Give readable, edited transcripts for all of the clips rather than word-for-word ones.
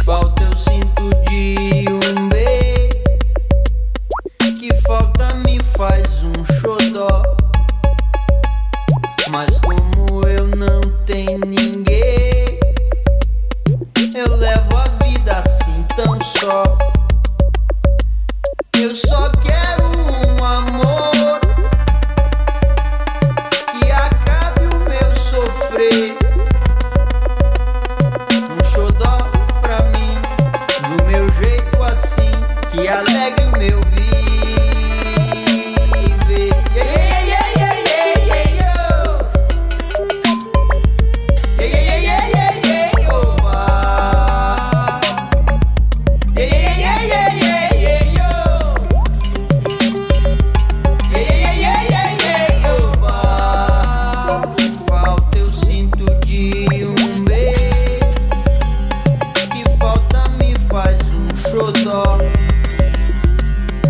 falta eu sinto de um beijo, que falta me faz um xodó. Mas como eu não tenho ninguém, eu levo a vida assim tão só. Eu só quero um amor que acabe o meu sofrer. Um xodó pra mim, do meu jeito assim, que alegre o meu viver. Yeah, yeah, yeah, yeah, yeah, yeah, yo. Yeah, yeah, yeah, yeah, yeah, yeah, oba. Yeah, yeah, yeah, yeah, yeah, yeah, yo. Yeah, yeah, yeah, yeah, yeah, yeah, oba. Falta eu sinto de um beijo, que falta me faz um xodó.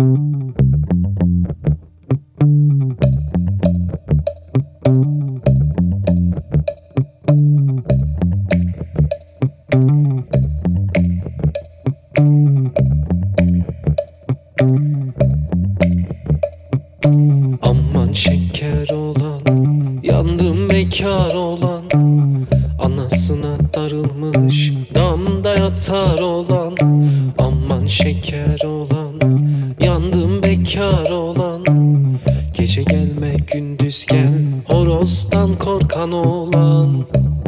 Aman şeker olan, yandım bekar olan, anasına darılmış damda yatar olan. Aman şeker olan, yandım bekar olan, gece gelme gündüz gel, horozdan korkan olan.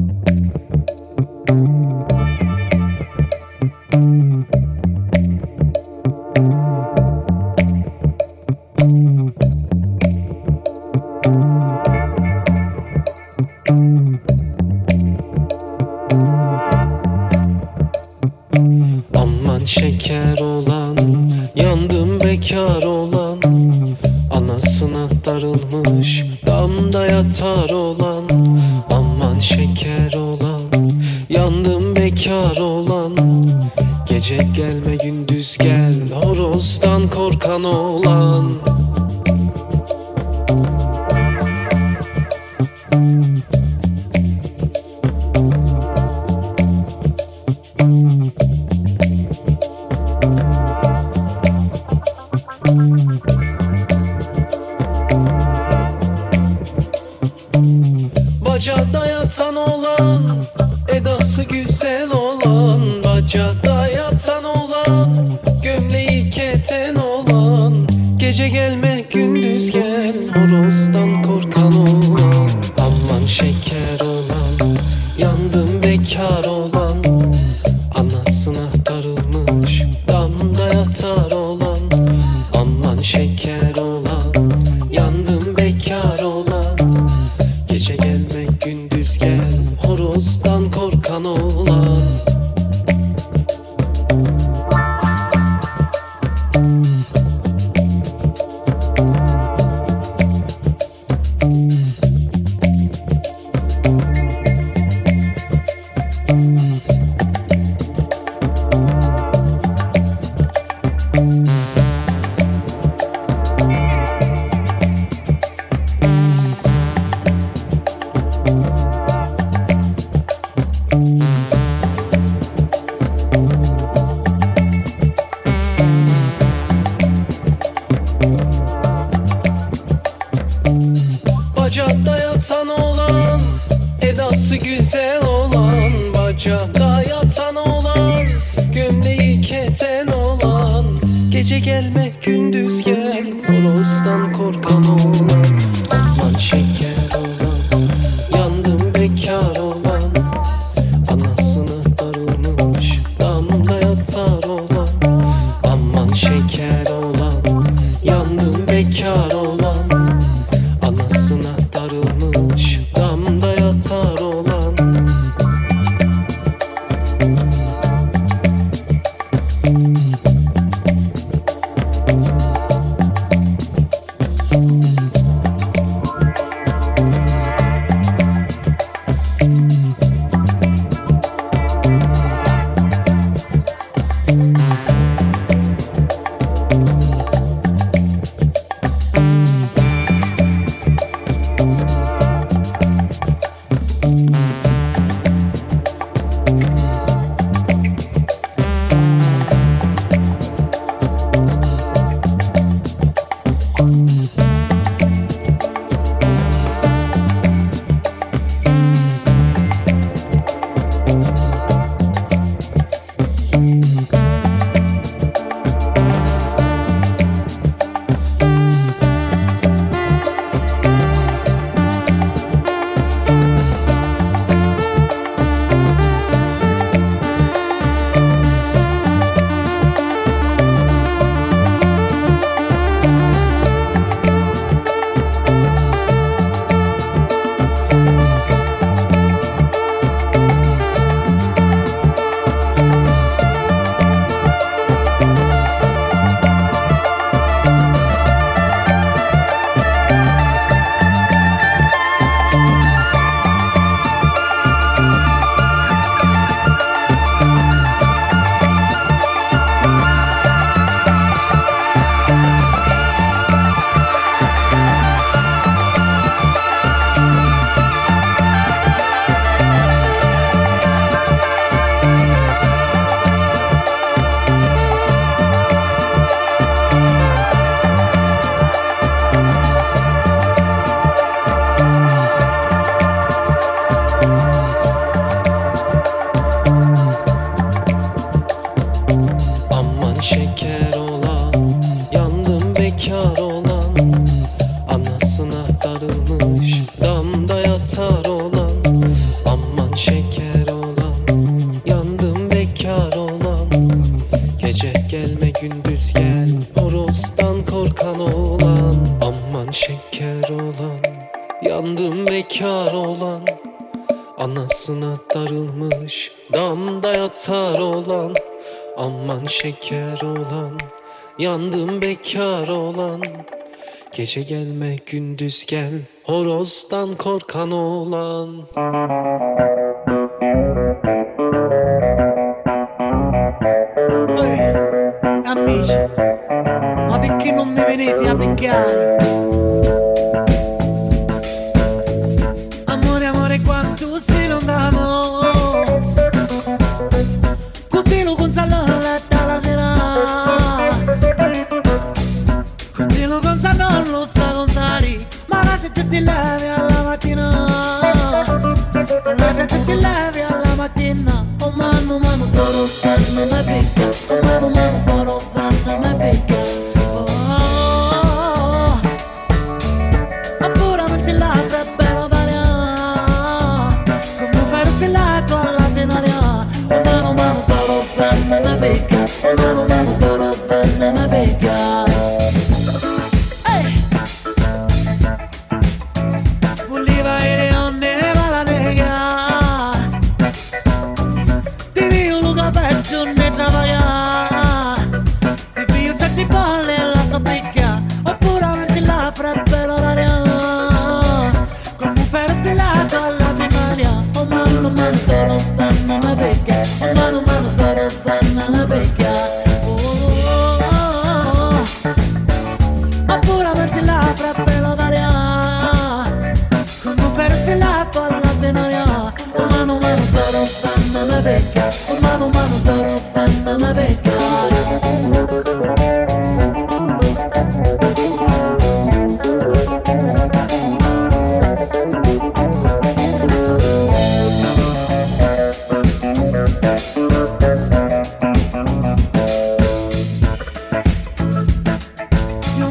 Aman şeker olan, yandım bekar olan, anasına darılmış damda yatar olan. Aman şeker olan, yandım bekar olan, gece gelme gündüz gel, horozdan korkan olan. Bacada yatan olan, edası güzel olan, bacada yatan olan, gömleği keten olan, gece gelme gündüz gel, horozdan korkan olan. Aman şeker olan, yandım bekar olan, anasına darılmış damda yatar olan. Aman şeker olan, yandım bekar olan, gece gelme gündüz gel, horozdan korkan olan. Bacada yatan olan, edası güzel olan, bacada yatan olan, gömleği keten olan, gece gelme gündüz gel, horozdan korkan olan. Aman şeker olan, yandım bekar olan, anasına darılmış damda yatar olan. Aman şeker olan, yandım bekar olan, anasına darılmış damda yatar olan. şeker olan, yandım bekar olan, anasına darılmış damda yatar olan. Aman şeker olan, yandım bekar olan, gece gelme gündüz gel, horozdan korkan olan. Aman şeker olan, yandım bekar olan, anasına darılmış damda yatar olan. Aman şeker olan, yandım bekar olan, gece gelme gündüz gel, horozdan korkan olan. Amici, ma perché non mi venite a beccare? Amore, amore, quanto sei lontano, continuo con salata la sera, continuo con non lo sa contare, ma la testa ti levi alla mattina, la testa ti levi alla mattina. Oh mano, mano, toro, fanno me becca, oh mano, mano, toro, fanno me becca. Puramente l'altra è bello d'aria, come fare un filato alla tenaria. Oh mano, mano, toro, fanno me becca, oh mano, mano, toro, fanno me becca. Voleva e non ne va la nega, ti dio Luca Peggio ne travaia, ti figlio sette palle e la sapecchia, oppure avanti la frappella d'aria, come un ferro filato alla primaria. Oh mano, mano, toro, fanno me becca, oh mano, mano, toro, fanno me becca. Oppure avanti la frappella d'aria, come un ferro filato alla primaria. Oh mano, mano, toro, fanno me becca, oh mano, mano, toro, fanno me becca. Io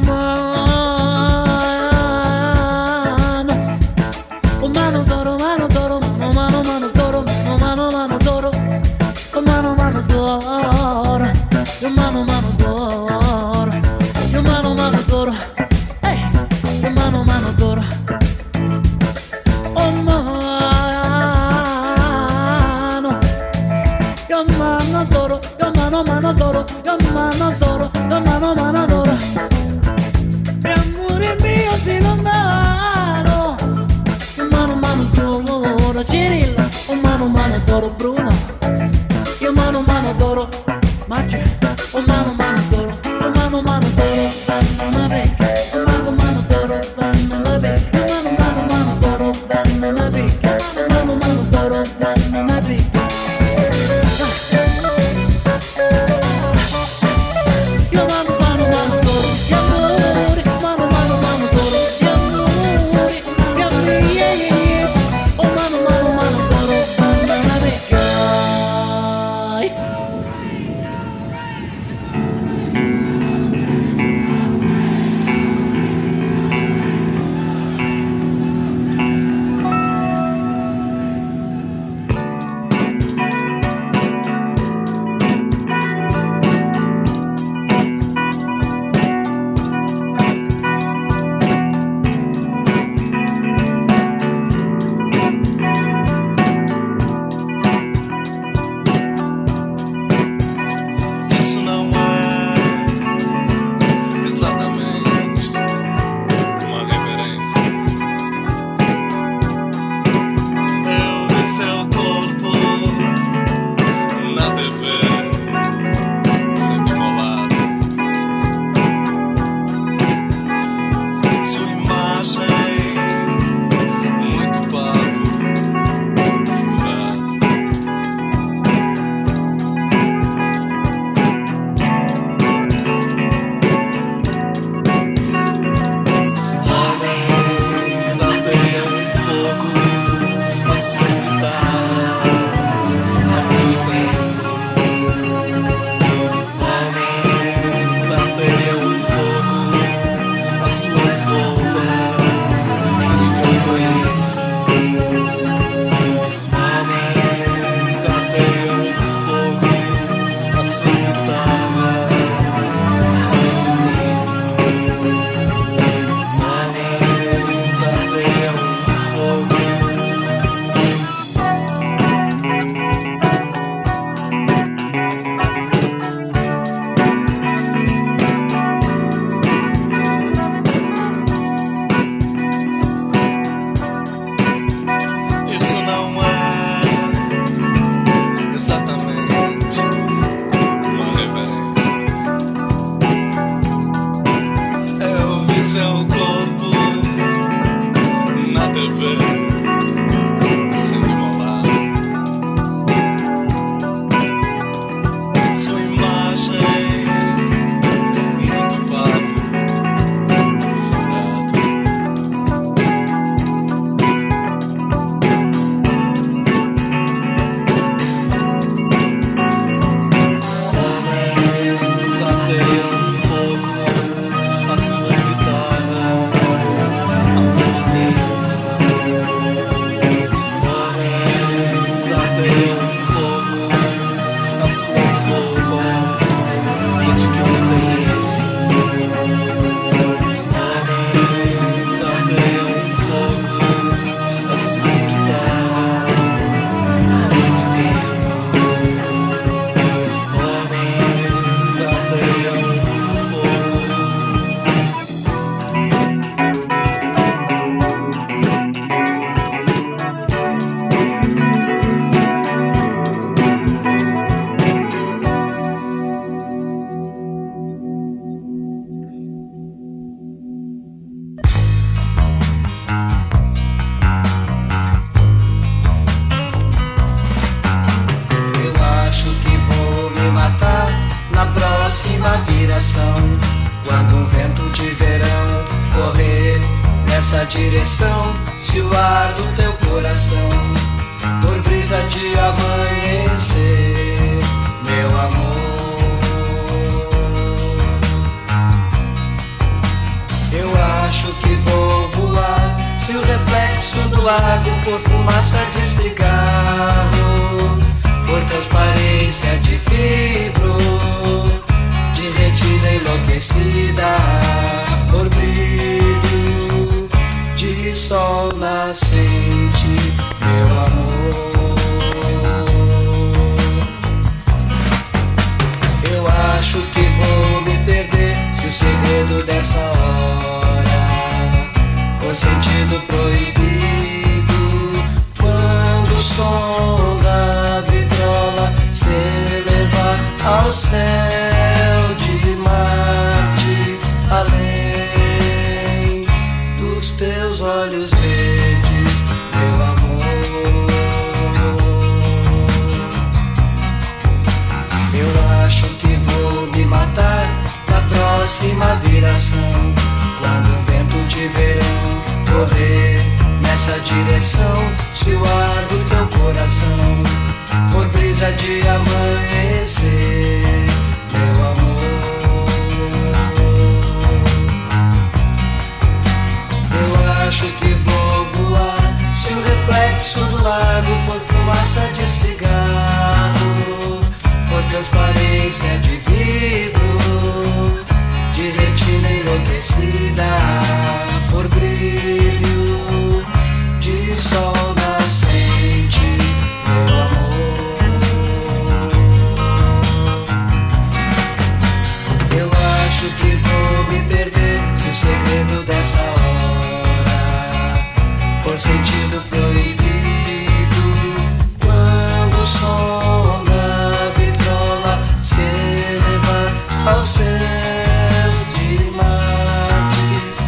mano, oh mano, toro, mano, toro, mano, mano, mano, toro, mano, mano, mano, toro, oh mano, mano, toro, io mano, mano, toro, io mano, mano, toro, io mano, mano, toro, oh mano, io mano, toro, io mano, mano, toro, io mano, toro, io mano, mano, toro. Mi amore mio sei lontano, io mano, mano, toro, Cirilla, oh mano, mano, toro, Bruno, io mano, mano, toro, Magia, oh mano, mano, toro, oh mano, mano, toro, fanno me becca, oh mano, mano, toro, fanno me becca, oh mano, mano, mano, toro, fanno me becca, oh mano, mano, toro, fanno me becca. Io mano, mano, mano, toro, gli amori, mano, mano, mano, toro, gli amori, oh mano, mano, mano, toro, fanno me becca. próxima viração. Quando um vento de verão correr nessa direção, se o ar do teu coração for brisa de amanhecer, meu amor, eu acho que vou voar. Se o reflexo do lago for fumaça de cigarro, for transparência de vidro, de retina enlouquecida, por brilho de sol nascente, meu amor, eu acho que vou me perder se o segredo dessa hora for sentido proibido. Quando o som da vitrola se elevar ao céu de Marte, além dos teus olhos verdes, meu amor, eu acho que vou me matar na próxima viração. Quando o vento de verão correr nessa direção, se o ar do teu coração for brisa de amanhecer, meu amor, eu acho que vou voar. Se o reflexo do lago for fumaça de cigarro, for transparência de vidro, de retina enlouquecida, por brilho de sol nascente, meu amor, eu acho que vou me perder se o segredo dessa hora for sentido proibido. Quando o som da vitrola se elevar ao céu de Marte,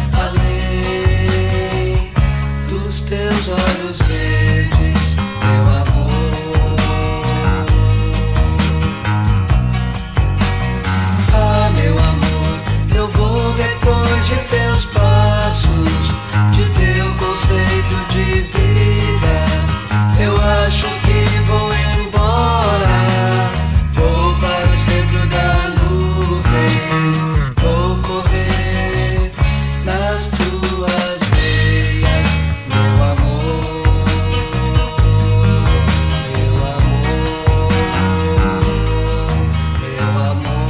além dos teus olhos verdes, meu amor, ah, meu amor, eu vou depois de teus passos, de teu conceito de vida. Eu acho que vou embora, vou para o centro da nuvem, vou correr nas tuas veias, meu amor, meu amor, meu amor.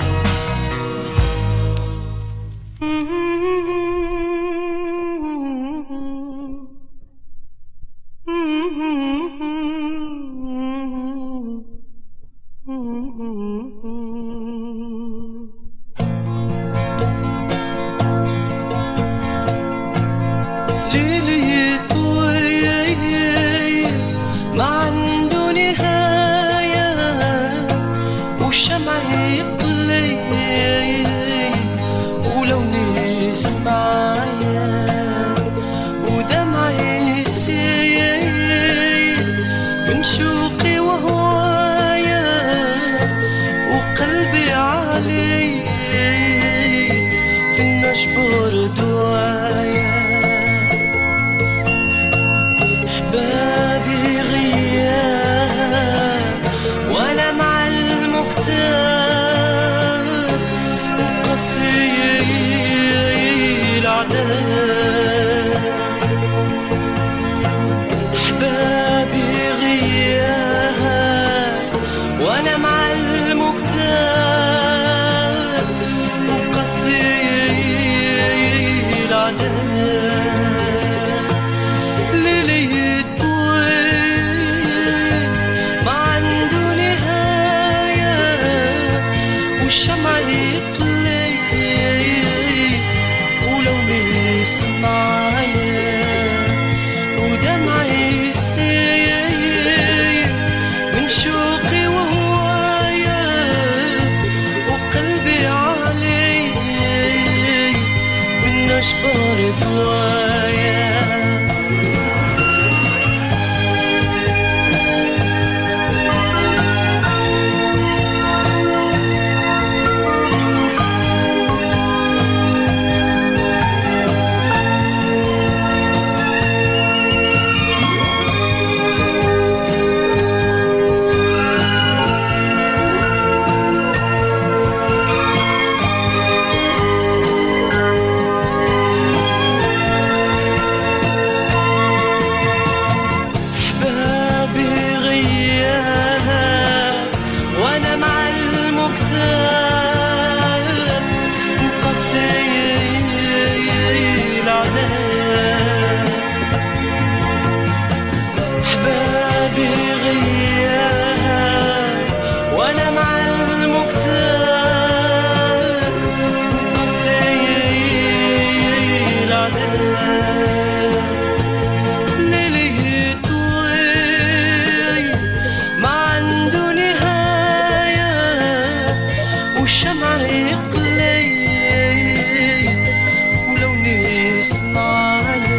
ليلي طويل ما عنده نهاية، والشمع يقلي ولو نسمعي ودمعي يسيل من شوقي وهوايا وقلبي علي في النجبر دوايا. بابي غياب وانا مع المكتاب قصي العذاب. احبابي غياب وانا مع المكتاب قصي العذاب. ليلي طويل ما عنده نهاية، والشمع يقلي ولو نسمعي ودمعي يسيل من شوقي وهوايا وقلبي علي بالنجبر دوايا. غسيل عذاب أحبابي غياب وأنا مع المكتاب غسيل عذاب ليلي طويل ما عنده نهاية والشمع يقلي ولو نسمع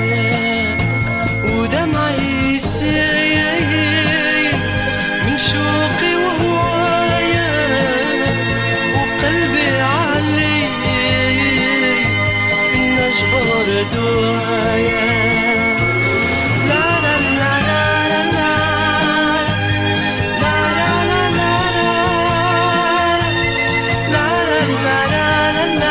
ودمعي يسيل من شوقي وهوايا وقلبي علي في النجبر دوايا لا لا لا لا لا لا لا لا لا لا لا لا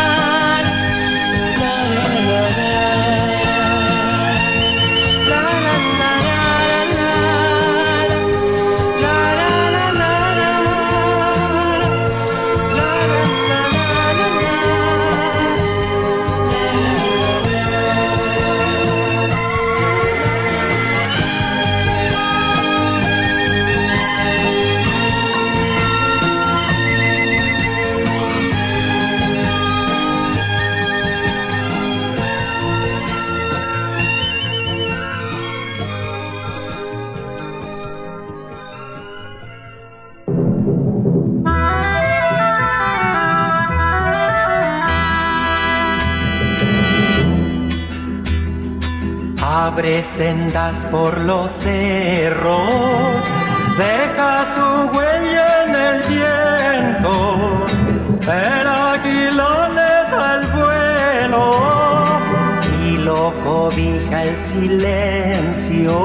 Abre sendas por los cerros, deja su huella en el viento, el águila le da el vuelo y lo cobija el silencio.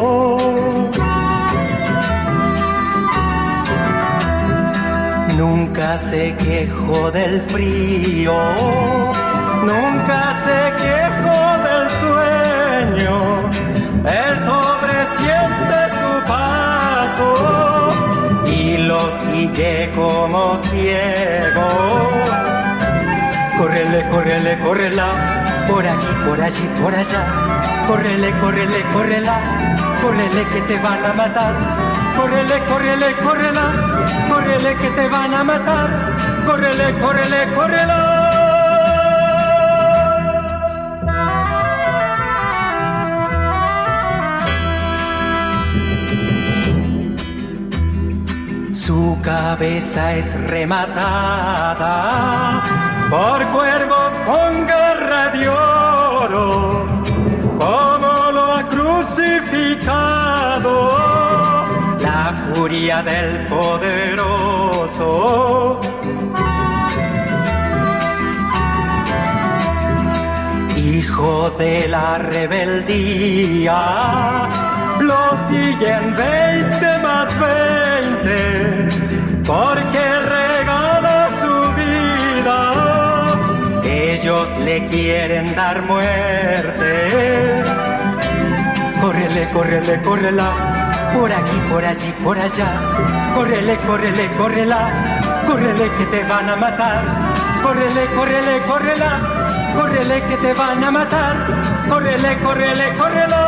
Nunca se quejó del frío, nunca se quejó del sueño. El pobre siente su paso y lo sigue como ciego. Córrele, córrele, córrela, por aquí, por allí, por allá. Córrele, córrele, córrela, córrele que te van a matar. Córrele, córrele, córrela, córrele que te van a matar. Córrele, córrele, córrela. Su cabeza es rematada por cuervos con garra de oro, como lo ha crucificado la furia del poderoso. Hijo de la rebeldía, lo siguen 20 más 20, porque regala su vida. Ellos le quieren dar muerte. Córrele, córrele, córrela, por aquí, por allí, por allá. Córrele, córrele, córrela, córrele que te van a matar. Córrele, córrele, córrela, córrele que te van a matar. Córrele, córrele, córrela.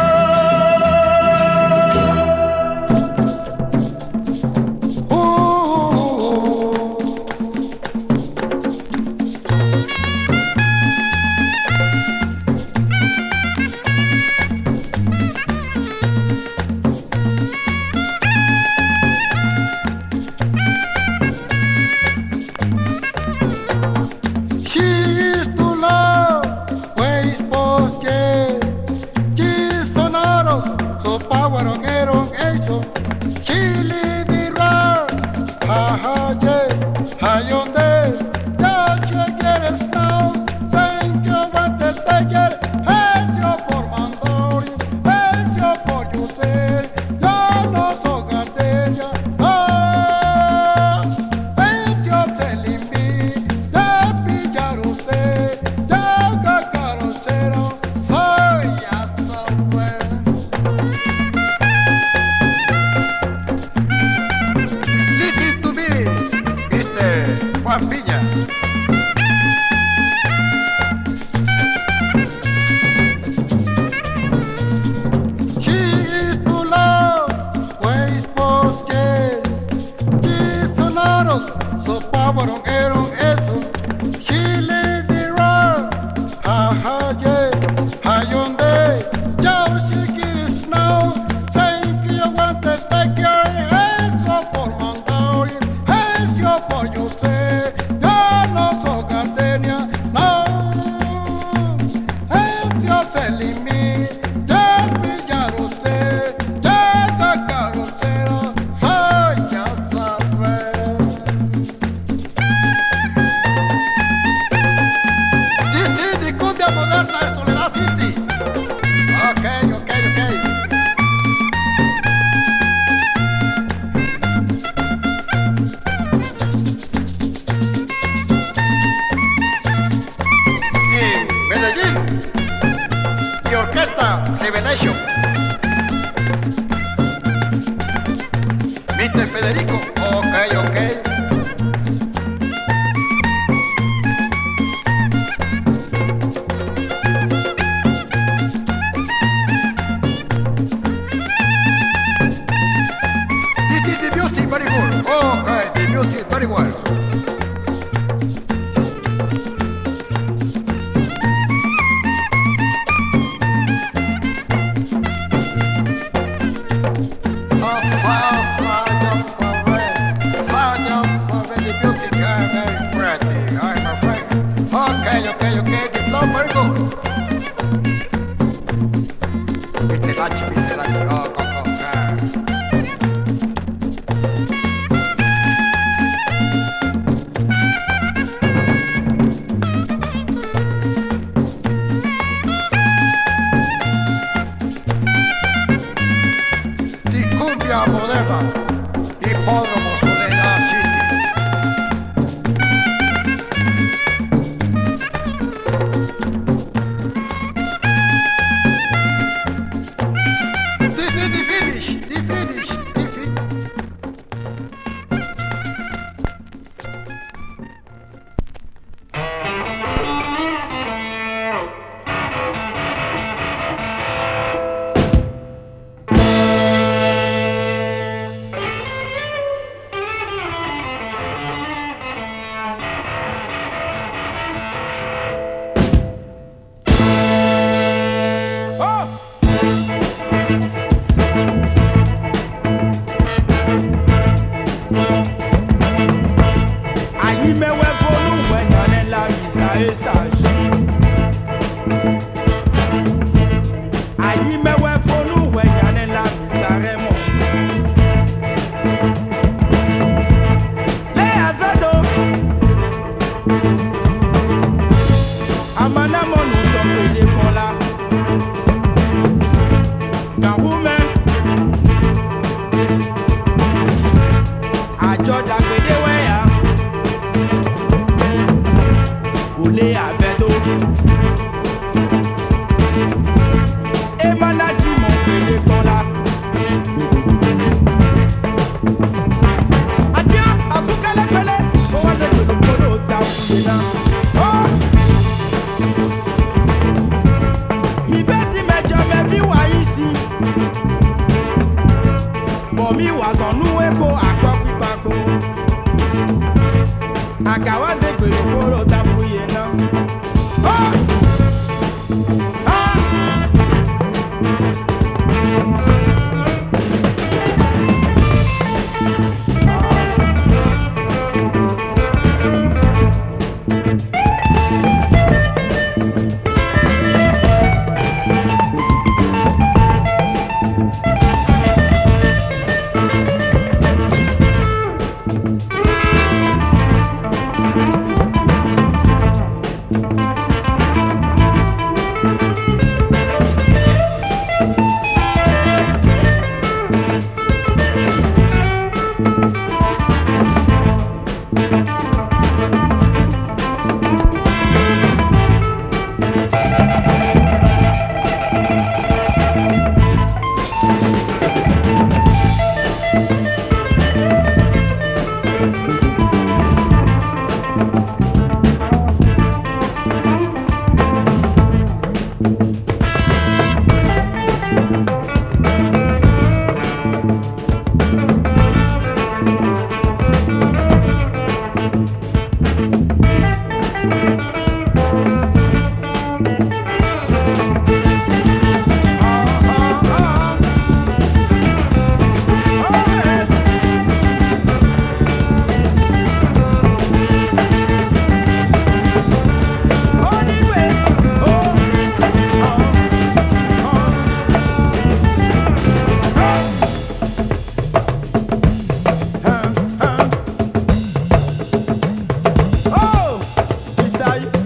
Style.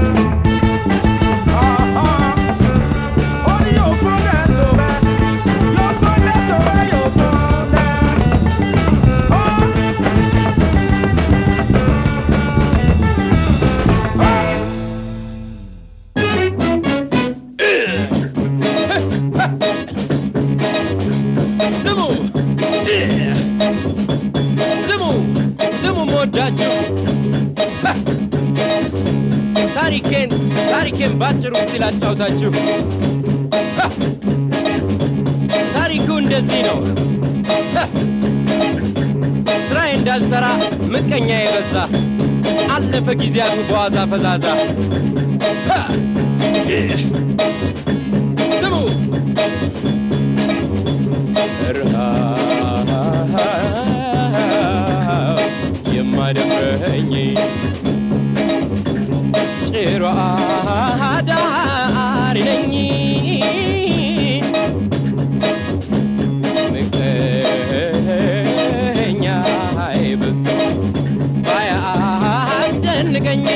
ታሪኬን ባጭሩ ሲላጫውታችሁ ታሪኩ እንደዚህ ነው። ስራዬ እንዳልሰራ ምቀኛ የበዛ አለፈ ጊዜያቱ በዋዛ ፈዛዛ። ስሙ የማደፍረኝ ጭሮ አዳሪ ነኝ ምቀኛ በዝቶ ባያስጨንቀኝ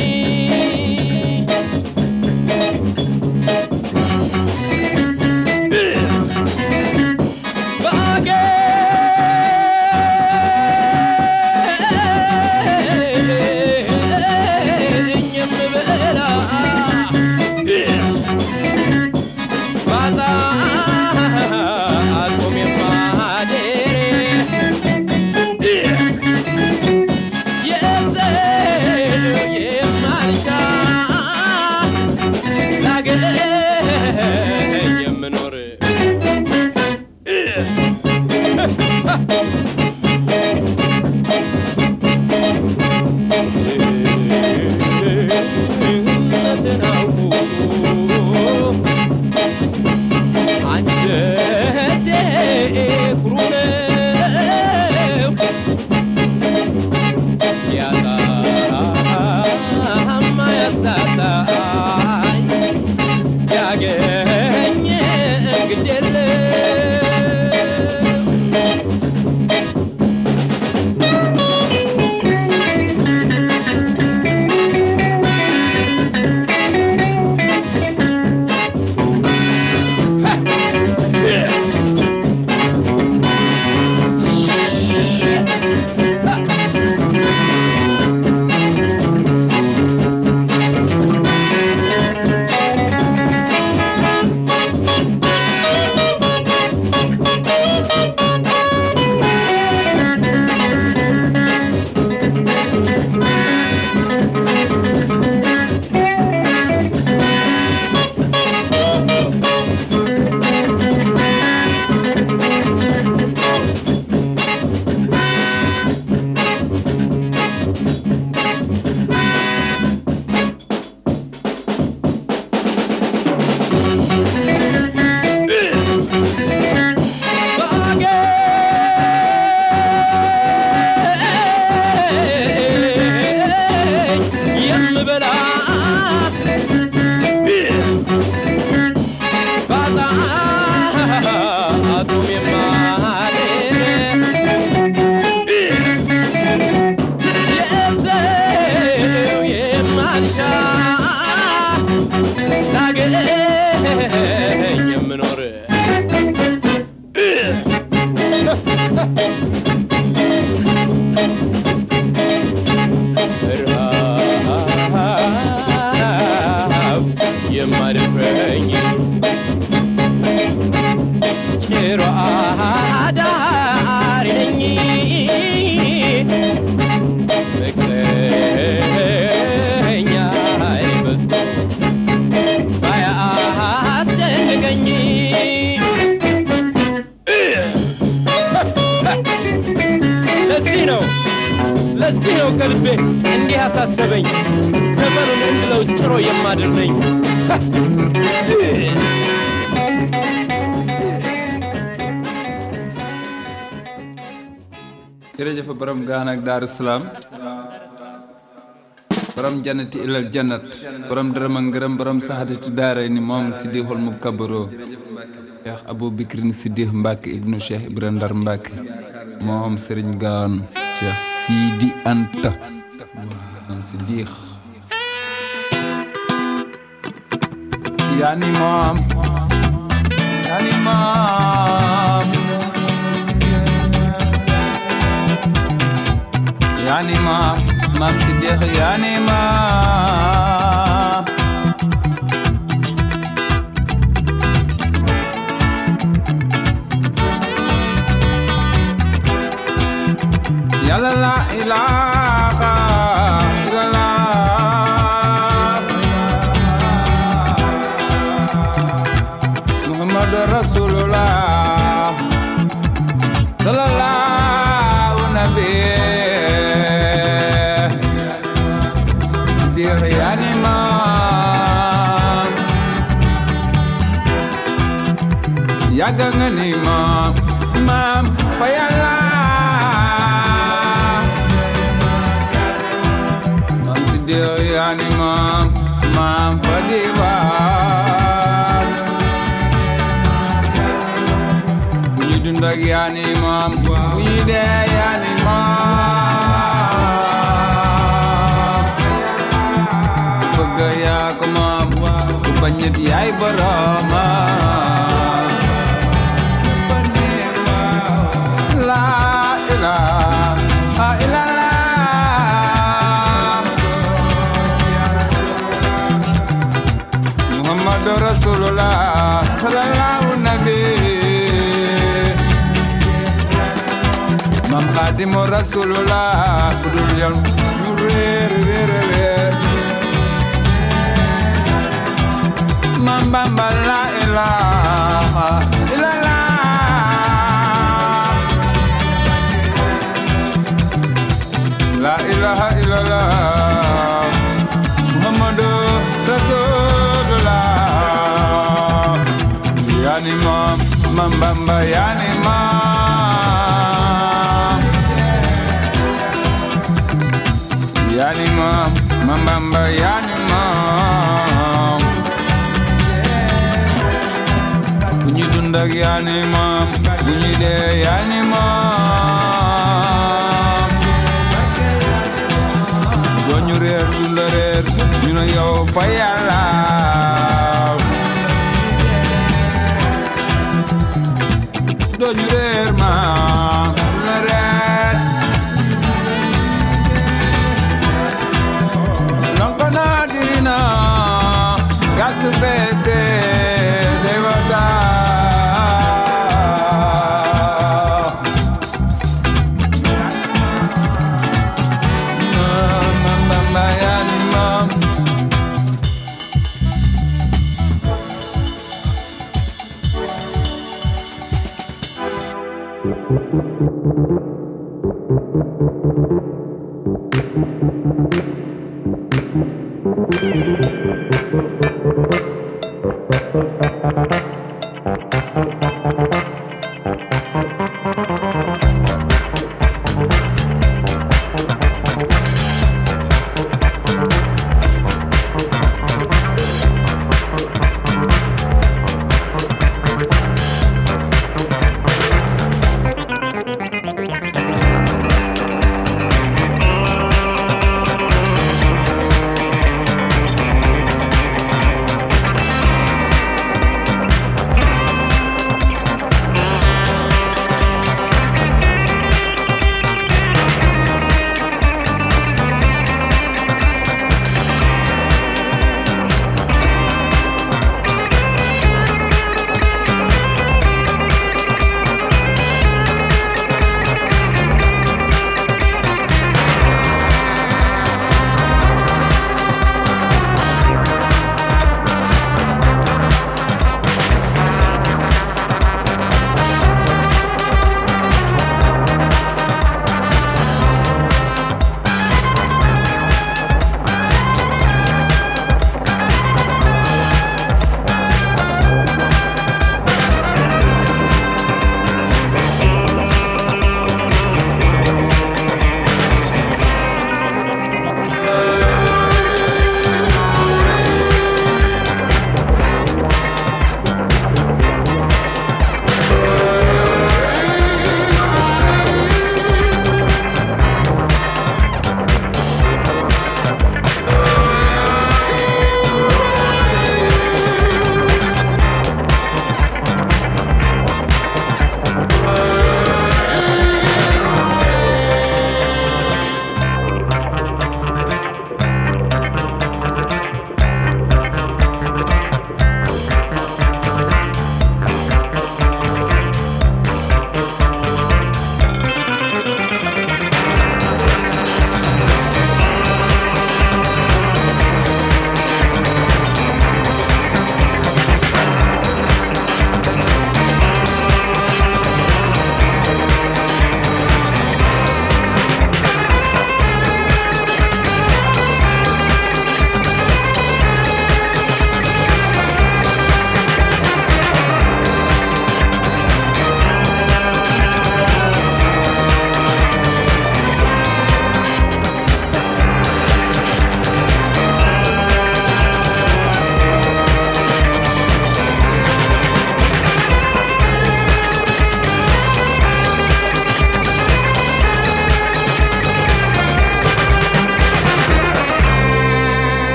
ለዚህ ነው ከልቤ እንዲህ አሳሰበኝ ዘመኑን እንድለው ጭሮ የማድርነኝ jërëjëf borom gaan ak Daaru Salaam borom jannati ilal jannat borom dërëm ak ngërëm borom saxadatu daara ni moom Sidi Xol mu kabaro Cheikh Abou Bikrin Sidi Mbacke ibnu Cheikh Ibra Ndar Mbacke moom Serigne Gaawaan Cheikh Sidi Anta Sidi yani moom yani moom yani moom maam Siddiq yani moom yàlla la ilaha illallah Muhammadu Rasulullah sallallahu nabi dir yani maam yàgg nga ni maam fa yàlla yani maam Fadiba bu ñu dund ak yani maam bu ñu dee yani maam bëgg yaa ko maam ku bañ nit yaay borooma la ilaha illallah Muhammadu Rasulullah sallallahu nabi Mam Khadimu Rasulullah budul yow ñu réer Mam Bamba la ilaha illallah la ilaha illallah Muhammadu Rasulullah yani maam Bamba yani maam yani maam Bamba yani maam bu ñu dund ak yani maam bu ñu dee yani maam doo ñu réer dund réer ñu ne yow fa yàlla doo ñu réer maam la réer lonkona dirina gasu bese devata Bamba yani maam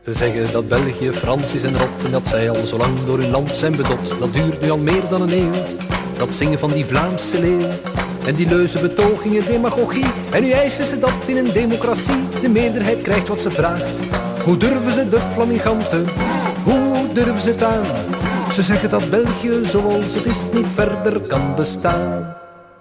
Ze zeggen dat België Frans is en rot en dat zij al zo lang door hun land zijn bedot. Dat duurt nu al meer dan een eeuw, dat zingen van die Vlaamse leeuw. En die leuze betogingen, demagogie. En nu eisen ze dat in een democratie de meerderheid krijgt wat ze vraagt. Hoe durven ze de flaminganten? Hoe durven ze het aan? Ze zeggen dat België zoals het is niet verder kan bestaan.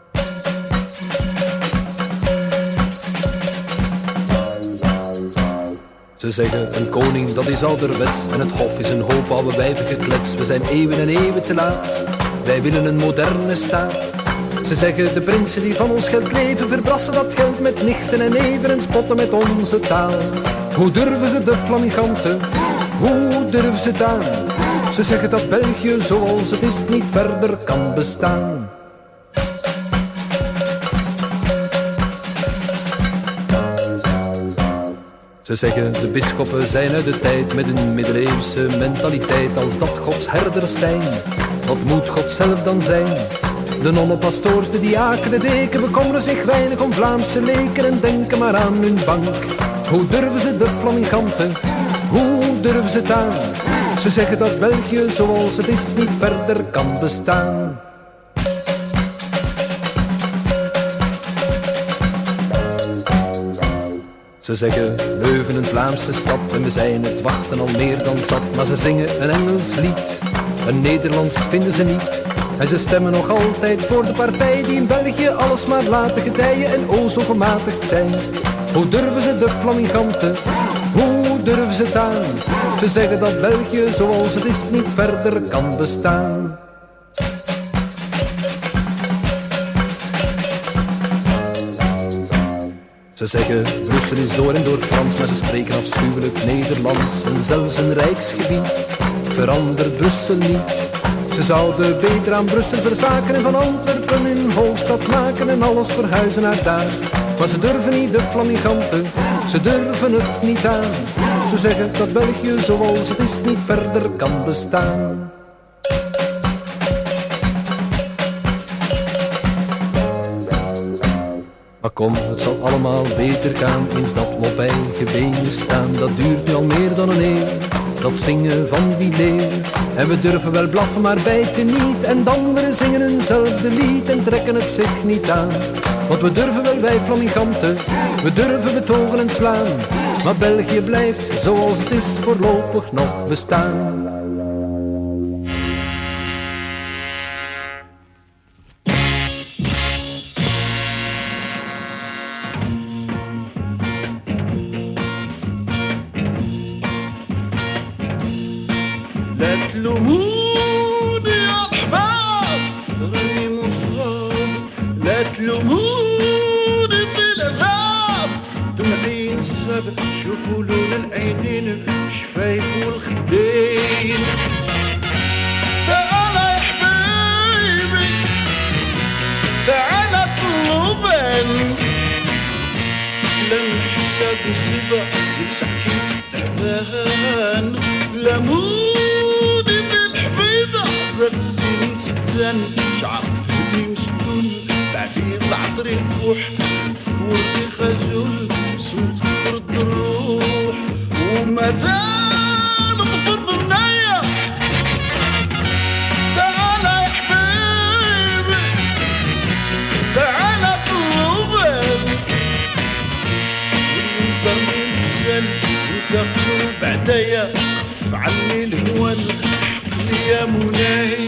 Ze zeggen een koning dat is ouderwets en het hof is een hoop oude wijven geklets. We zijn eeuwen en eeuwen te laat, wij willen een moderne staat. Ze zeggen de prinsen die van ons geld leven verbrassen dat geld met nichten en neven en spotten met onze taal. Hoe durven ze de flaminganten? Hoe durven ze het aan? Ze zeggen dat België zoals het is niet verder kan bestaan. Ze zeggen de bisschoppen zijn uit de tijd met een middeleeuwse mentaliteit. Als dat Gods herders zijn, wat moet God zelf dan zijn? De nonnen, pastoors, de diaken, de deken bekommeren zich weinig om Vlaamse leken en denken maar aan hun bank. Hoe durven ze de flaminganten? Hoe durven ze het aan? Ze zeggen dat België zoals het is niet verder kan bestaan. Ze zeggen Leuven een Vlaamse stad en we zijn het wachten al meer dan zat. Maar ze zingen een Engels lied, een Nederlands vinden ze niet. En ze stemmen nog altijd voor de partij die in België alles maar laten gedijen en o zo gematigd zijn. Hoe durven ze de flaminganten? Hoe durven ze het aan? Ze zeggen dat België zoals het is niet verder kan bestaan. Ze zeggen Brussel is door en door Frans, maar ze spreken afschuwelijk Nederlands. En zelfs een rijksgebied verandert Brussel niet. Ze zouden beter aan Brussel verzaken en van Antwerpen hun hoofdstad maken en alles verhuizen naar daar. Maar ze durven niet de flaminganten, ze durven het niet aan. Ze zeggen dat België zoals het is niet verder kan bestaan. Maar kom, het zal allemaal beter gaan, eens dat we op eigen benen staan. Dat duurt nu al meer dan een eeuw, dat zingen van die leeuw. En we durven wel blaffen, maar bijten niet. En dan weer zingen eenzelfde lied en trekken het zich niet aan. Want we durven wel, wij flaminganten, we durven betogen en slaan. Maar België blijft zoals het is voorlopig nog bestaan. لا تلوموني يا أحباب راني مصاب، لا تلوموني بالعذاب دمعي نساب. شوفوا لون العينين شفايف والخدين. تعال يا حبيبي تعال طلبني، لا نحسب نسبة نسحكي تعبان. لا مودي بالحبيبة رقصين سكتان، شعر فيني مسدون بعبير العطر يفوح وردي خجول صوت ترد الروح. ومازال مغفر ببنية تعال يا حبيبي تعال طلبني، ونصلي مزال وثقلوا بعدايا عني الهوان. حقني يا مناهي